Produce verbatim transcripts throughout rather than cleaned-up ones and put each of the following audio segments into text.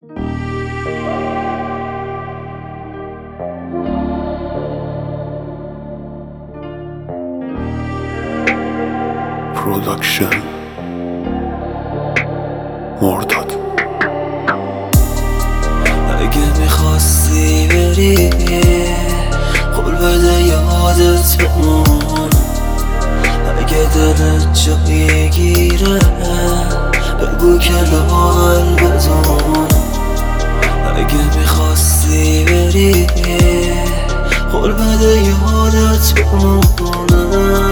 پروداکشن مرداد. اگه میخواستی بری قول بده یادت بمون، اگه دلت جایی گیره بگو که لاحل بدون. اگه میخواستی بری قول بده یادت بمونه،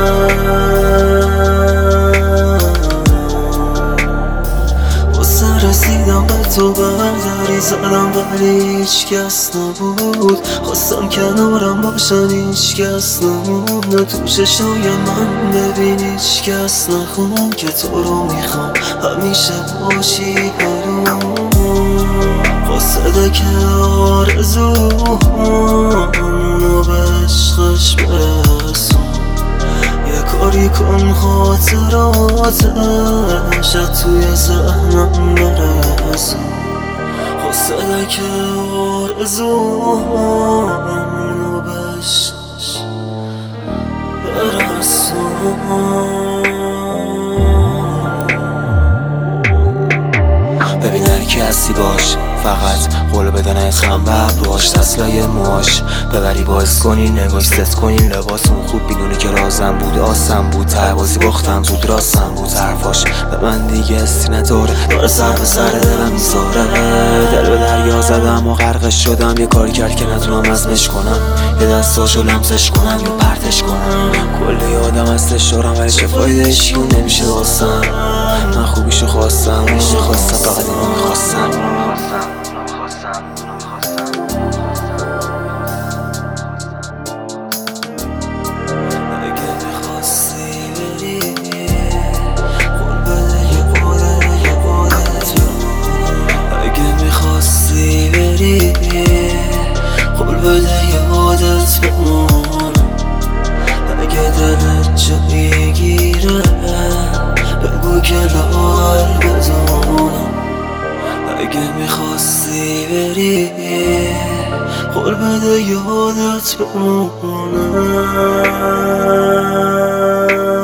واسه رسیدم به تو برداری زدم ولی هیچ کس نبود. خواستم کنارم باشن هیچ کس نمونه، تو چشای من ببین هیچ کس نخون که تو رو میخوام همیشه باشی برام. قصده که آرزوهامونو به عشقش برسون، یه کاری کن خاطراتش توی ذهنم برسون. قصده که آرزوهامونو به عشقش برسون. ببین هر کی هستی باش، فقط قول بدن از هم بر باش. دستلای موش ببری باز کنی، نگاش ست کنی لباسون خوب بدونی که رازم بود آسم بود. ته بازی باختم بود راستم بود، حرفاش به من دیگه استی نداره، داره سر به سر دلم میذاره. دل به دریا زدم و غرقش شدم، یه کاری کرد که نتونم ازمش کنم، یه دستاشو لمسش کنم یا پرتش کنم. کلی آدم هستش دارم ولی چه فایده هیچیون نمیشه واسم. من خوبیشو خواستم اونو میخواستم، فقط اینو میخواستم. قول بده یادت بمون، اگه دلت جایی گیره بگو که لاحل بدون. اگه میخواستی بری قول بده یادت بمونه.